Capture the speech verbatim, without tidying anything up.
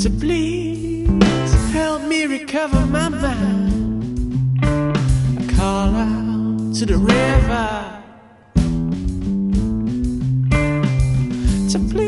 So please help me recover my mind. I call out to the river to please